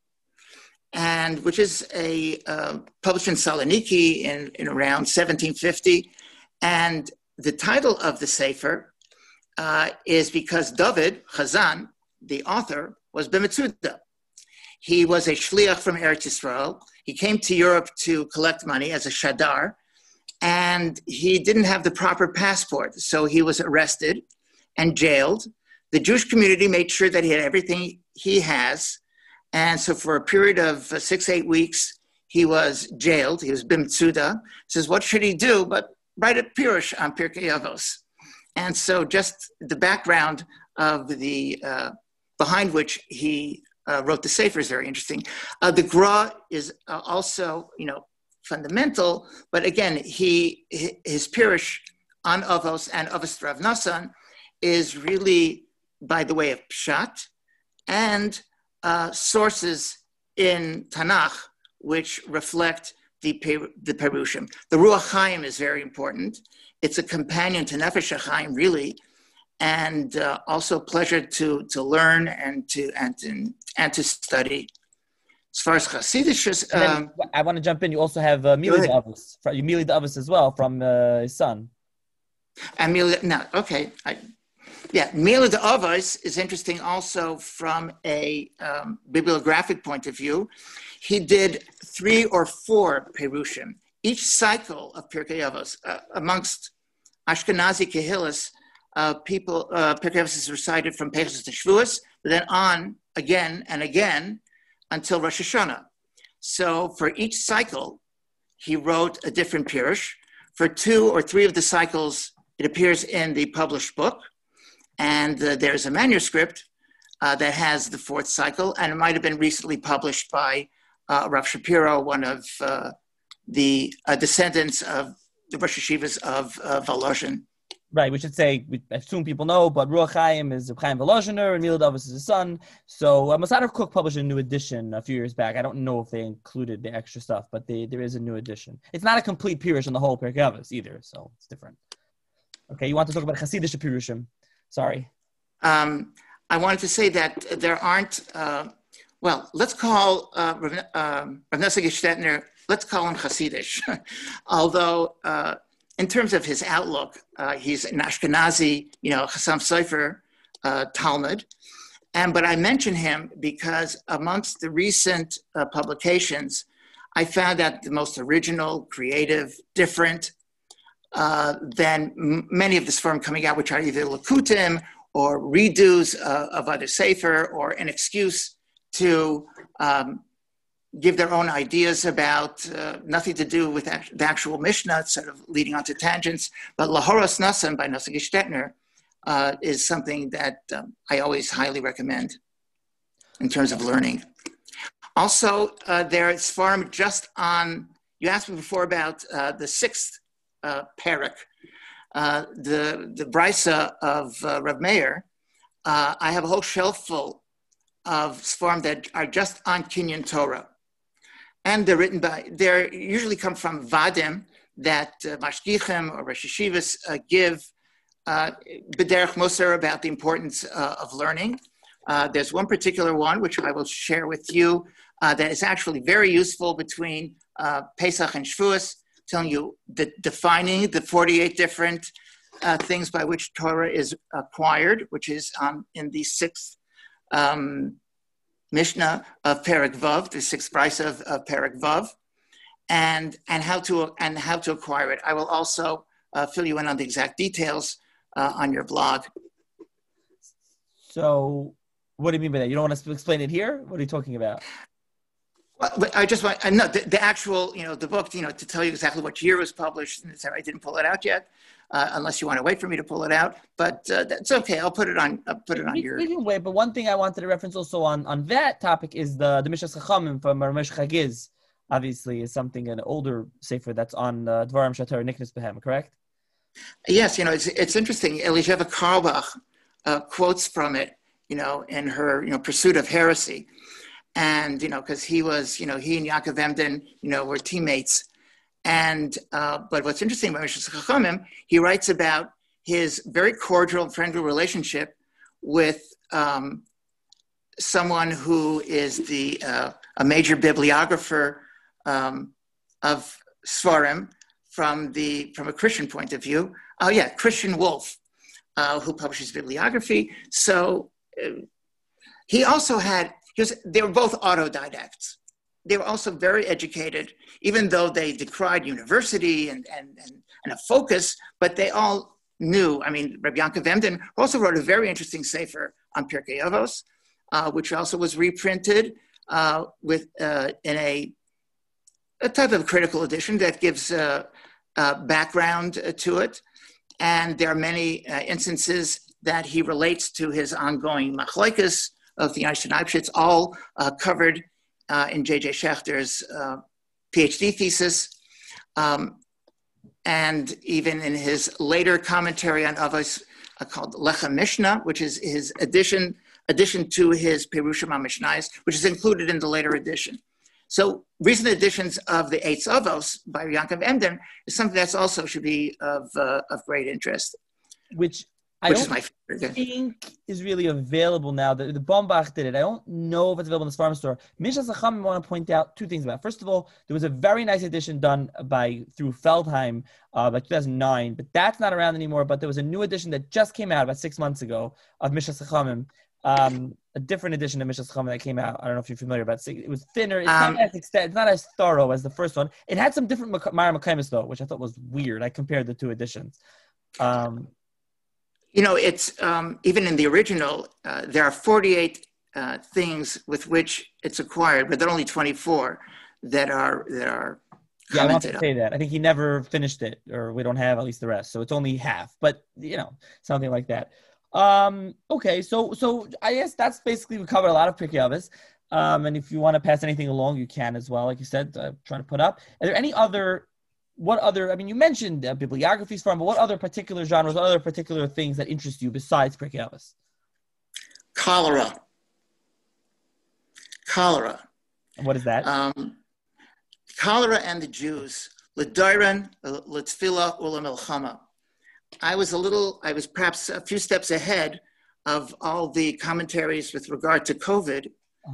and which is published in Saloniki in around 1750. And the title of the sefer is because David Chazan, the author, was B'Metzuda. He was a shliach from Eretz Yisrael. He came to Europe to collect money as a shadar, and he didn't have the proper passport. So he was arrested and jailed. The Jewish community made sure that he had everything he has. And so for a period of 6-8 weeks, he was jailed. He was B'Metzuda. Says, what should he do but write a pirush on Pirkei Avos? And so just the background of the, behind which he wrote the sefer is very interesting. The Gra is also, fundamental, but again, his pirush on Avos and Avos Rav Nassan is really by the way of pshat and sources in Tanakh which reflect the Perushim. The Ruach Chaim is very important. It's a companion to Nefesh HaChaim, really, and also a pleasure to learn and to study. As far as Chassidish, I want to jump in. You also have Mili the Avos as well from his son. Mili the Avos is interesting also from a bibliographic point of view. He did 3 or 4 Perushim. Each cycle of Pirkei Avos amongst Ashkenazi Kehillas, Pirkei Avos is recited from Pesach to Shavuos, but then on again and again until Rosh Hashanah. So for each cycle, he wrote a different pirush. For 2 or 3 of the cycles, it appears in the published book, and there's a manuscript that has the 4th cycle, and it might have been recently published by Rav Shapiro, one of the descendants of the Rosh Yeshivas of Volozhin. Right, we should say, we assume people know, but Ruach Chaim is Chaim Volozhiner, and Mili Avos is his son. So Mosader Kook published a new edition a few years back. I don't know if they included the extra stuff, but there is a new edition. It's not a complete pirush on the whole Pirkei Avos either, so it's different. Okay, you want to talk about Chassidish pirushim? Sorry. I wanted to say that there aren't, let's call Rav Nosson Gestetner, let's call him Chassidish. Although, in terms of his outlook, he's an Ashkenazi, Chassam Sofer Talmud. But I mention him because amongst the recent publications, I found that the most original, creative, different than many of the Sforim coming out, which are either Lakutim or redos of other Sefer, or an excuse to give their own ideas about nothing to do with the actual Mishnah, sort of leading onto tangents. But Lahoros Nassan by Nosson Gestetner is something that I always highly recommend in terms of learning. Also, there is Sforim just on, you asked me before about the 6th parak, the Brisa of Rav Meir. I have a whole shelf full of Sforim that are just on Kinyan Torah. And they're usually come from Vadim that Mashgichim or Rosh Yeshivas give B'derech Musar about the importance of learning. There's one particular one, which I will share with you, that is actually very useful between Pesach and Shavuos, telling you defining the 48 different things by which Torah is acquired, which is in the 6th Mishnah of Perek Vav, the 6th Brisa of Perek Vav, and how to acquire it. I will also fill you in on the exact details on your blog. So, what do you mean by that? You don't want to explain it here? What are you talking about? Well, but I just want, no, the actual, the book, to tell you exactly what year it was published, and I didn't pull it out yet, unless you want to wait for me to pull it out. But that's okay. I'll put it on your. We can wait. But one thing I wanted to reference also on that topic is the Mishas Chachamim from Ramesh Chagiz. Obviously, is something an older sefer that's on Dvarim Shatar Niknas Behem. Correct? Yes, it's interesting. Elizabeth Karlbach quotes from it, in her pursuit of heresy. And, because he was, he and Yaakov Emden, were teammates. And, but what's interesting about Mishas Chachamim, he writes about his very cordial and friendly relationship with someone who is a major bibliographer of Svarim from a Christian point of view. Oh yeah, Christian Wolf, who publishes bibliography. So he also had, they were both autodidacts. They were also very educated, even though they decried university and a focus, but they all knew. I mean, Rabbi Yaakov Emden also wrote a very interesting sefer on Pirkei Avos, which also was reprinted in a type of critical edition that gives background to it. And there are many instances that he relates to his ongoing machlokes of the Einstein Eibschitz, all covered in J.J. Schachter's PhD thesis. And even in his later commentary on Avos called Lechem Mishnah, which is his addition to his Perushim HaMishnayos, which is included in the later edition. So recent editions of the Eitz Avos by Yaakov Emden is something that's also should be of great interest. Which I don't think is really available now. The Bombach did it. I don't know if it's available in the Sfarim store. Mishas Chachamim, I want to point out two things about it. First of all, there was a very nice edition done through Feldheim by 2009, but that's not around anymore. But there was a new edition that just came out about 6 months ago of Mishas Chachamim. A different edition of Mishas Chachamim that came out. I don't know if you're familiar about it. It was thinner. It's not as thorough as the first one. It had some different Ma'ar Mekaymis though, which I thought was weird. I compared the two editions. It's even in the original, there are 48 things with which it's acquired, but there are only 24 that are yeah, I want to say that. I think he never finished it, or we don't have at least the rest. So it's only half, but something like that. Okay, so I guess that's basically, we covered a lot of Pirkei Avos. And if you want to pass anything along, you can as well. Like you said, trying to put up. Are there any other? What other? I mean, you mentioned bibliographies from, but what other particular genres, what other particular things that interest you besides Pirkei Avos? Cholera. And what is that? Cholera and the Jews. L'dairan, l'tfila, u'lamilchama. I was perhaps a few steps ahead of all the commentaries with regard to COVID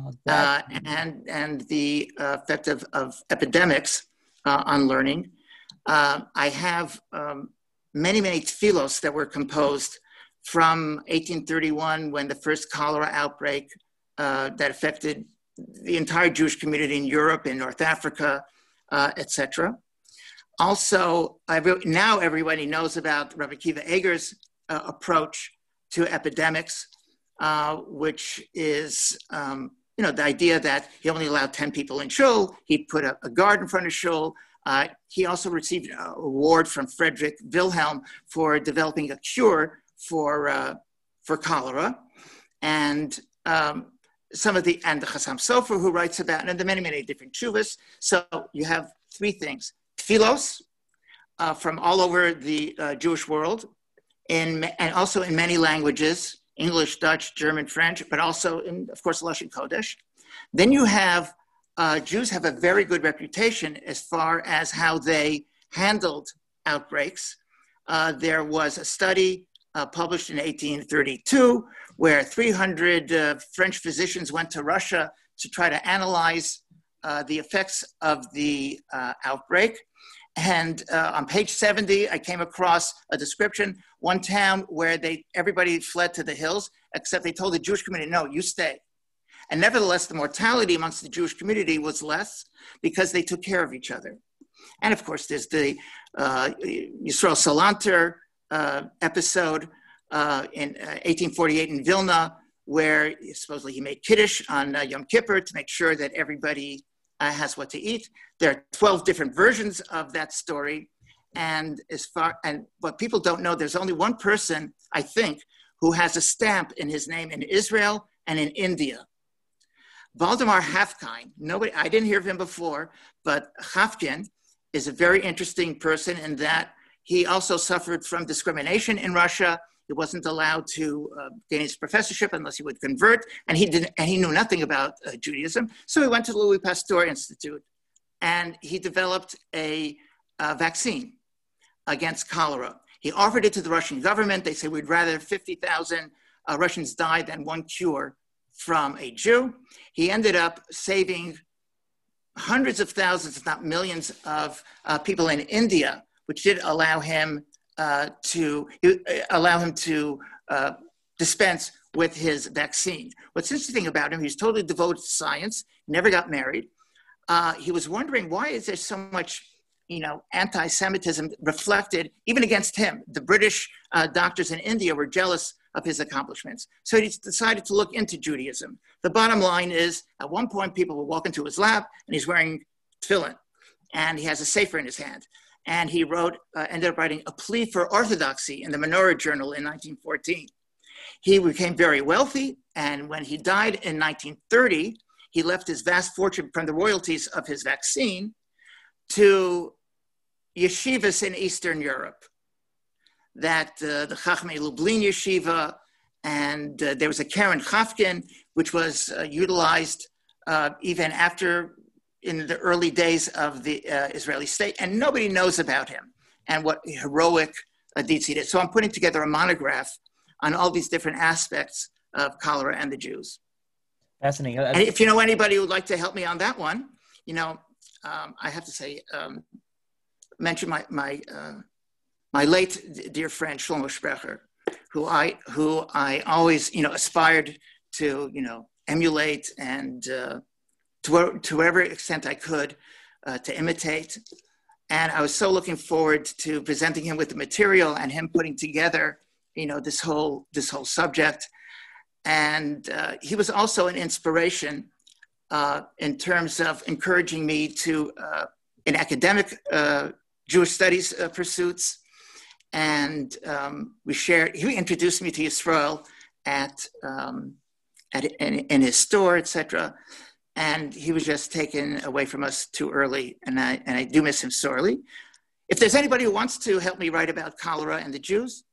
and the effect of epidemics on learning. I have many tefillos that were composed from 1831, when the first cholera outbreak that affected the entire Jewish community in Europe, in North Africa, etc. Also, now everybody knows about Rabbi Akiva Eger's approach to epidemics, which is, the idea that he only allowed 10 people in shul. He put a guard in front of shul. He also received an award from Frederick Wilhelm for developing a cure for cholera. And the Chassam Sofer, who writes about, and the many different tshuvas. So you have three things. Tfilos from all over the Jewish world, and also in many languages, English, Dutch, German, French, but also in, of course, Lashon Kodesh. Then you have, Jews have a very good reputation as far as how they handled outbreaks. There was a study published in 1832 where 300 French physicians went to Russia to try to analyze the effects of the outbreak. And on page 70, I came across a description, one town where everybody fled to the hills, except they told the Jewish community, no, you stay. And nevertheless, the mortality amongst the Jewish community was less because they took care of each other. And of course, there's the Yisrael Salanter episode in 1848 in Vilna, where supposedly he made Kiddush on Yom Kippur to make sure that everybody has what to eat. There are 12 different versions of that story. And what people don't know, there's only one person, I think, who has a stamp in his name in Israel and in India. Valdemar Hafkind, I didn't hear of him before, but Hafkind is a very interesting person in that he also suffered from discrimination in Russia. He wasn't allowed to gain his professorship unless he would convert, and he knew nothing about Judaism. So he went to the Louis Pasteur Institute, and he developed a vaccine against cholera. He offered it to the Russian government. They said, we'd rather 50,000 Russians die than one cure from a Jew. He ended up saving hundreds of thousands, if not millions, of people in India, which did allow him to dispense with his vaccine. What's interesting about him, he's totally devoted to science, never got married. He was wondering, why is there so much anti-Semitism reflected even against him? The British doctors in India were jealous of his accomplishments. So he decided to look into Judaism. The bottom line is, at one point, people will walk into his lab and he's wearing tefillin and he has a sefer in his hand. And he ended up writing a plea for orthodoxy in the Menorah Journal in 1914. He became very wealthy. And when he died in 1930, he left his vast fortune from the royalties of his vaccine to yeshivas in Eastern Europe, that the Chachmei Lublin Yeshiva, and there was a Karen Hafkin, which was utilized even after in the early days of the Israeli state, and nobody knows about him and what heroic deeds he did. So I'm putting together a monograph on all these different aspects of cholera and the Jews. Fascinating. And if you know anybody who would like to help me on that one, I have to say, mention my late dear friend Shlomo Sprecher, who I always aspired to emulate and to whatever extent I could to imitate. And I was so looking forward to presenting him with the material and him putting together this whole subject. And he was also an inspiration in terms of encouraging me to in academic Jewish studies pursuits. And he introduced me to Yisrael in his store, etc. And he was just taken away from us too early. And I do miss him sorely. If there's anybody who wants to help me write about cholera and the Jews,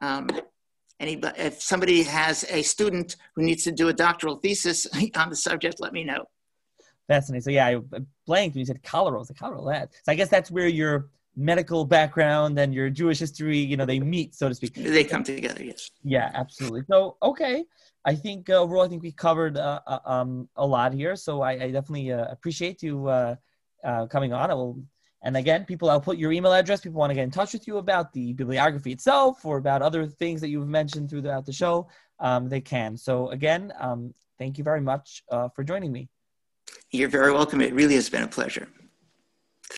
if somebody has a student who needs to do a doctoral thesis on the subject, let me know. Fascinating. So yeah, I blanked when you said cholera. I was like, cholera. So I guess that's where your medical background and your Jewish history, they meet, so to speak. They come together, yes. Yeah, absolutely. So, okay. I think overall, we covered a lot here. So I definitely appreciate you coming on. And again, I'll put your email address. People want to get in touch with you about the bibliography itself or about other things that you've mentioned throughout the show. They can. So again, thank you very much for joining me. You're very welcome. It really has been a pleasure.